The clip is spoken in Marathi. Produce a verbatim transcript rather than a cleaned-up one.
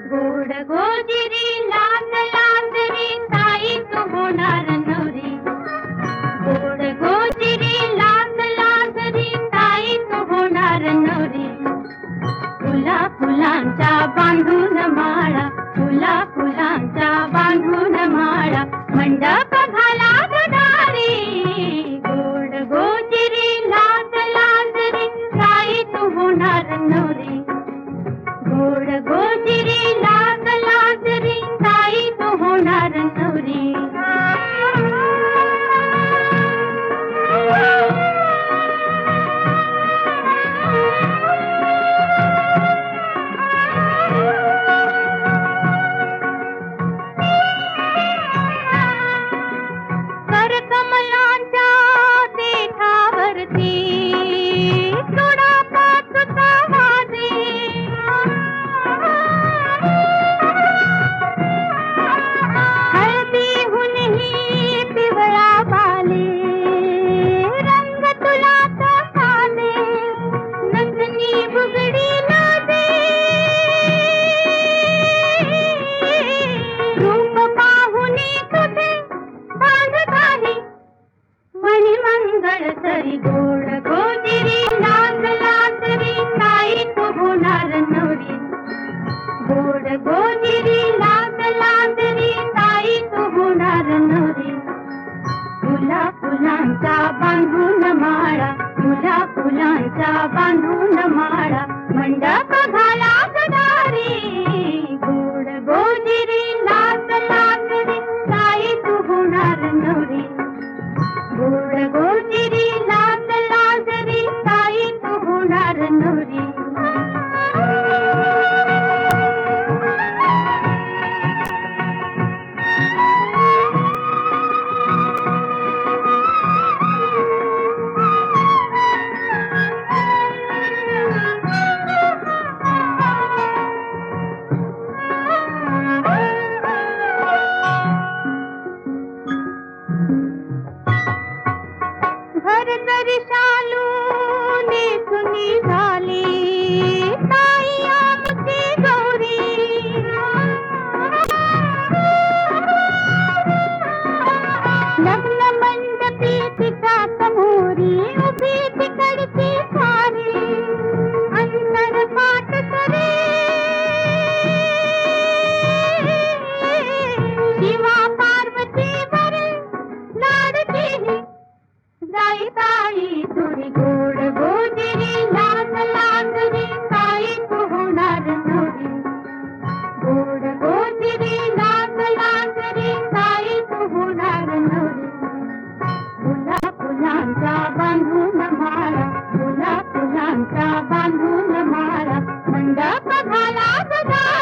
गोड गोजिरी लाल लाजरी ताई तू होणार नवरी. गोड गोजिरी लाल लाजरी ताई तू होणार नवरी. फुला फुलांच्या बांधून माळा, फुला फुलांच्या बांधून माळा, मंडप घाला गदारी. गोड गोजिरी लाल लाजरी ताई तू होणार नवरी. गोड गोजिरी लाल लाजरी ताई तू होणार नवरी. कर कमलांच्या देठावरती सोडा पाचचा वाजे. हळदीहूनही पिवळा बाले, रंग तुला तो साले, नथनी बुगडी लाजे. रूप पाहुनी तुझे बांध काही मणी मंगळ तरी. गोड गोजिरी लाल लाजरी ताई तू होणार नवरी. गोड गोजिरी लाल लाजरी ताई तू होणार नवरी. फुला फुलांचा बांधून माळा, फुला फुलांचा बांधून माळा, मंडप घाला गदारी. गोड गोजिरी लाल लाजरी ताई तू होणार नवरी. गोड गोजिरी लाल लाजरी ताई तू होणार नवरी. घर जरी शालू नेसुनी झाली ताई आमची गौरी. लग्न मंडपी तिच्या समोरी उभी तिकडची सारी. अंतर पाठ करे शिवा पार्वती वर लाडकी जाई ताई तुरी. गोड गोजिरी लाल लाजरी ताई तू होणार नवरी. गोड गोजिरी लाल लाजरी ताई तू होणार नवरी. फुला फुलांचा बांधून माळा, फुला फुलांचा बांधून माळा, मंडप घाला गदारी.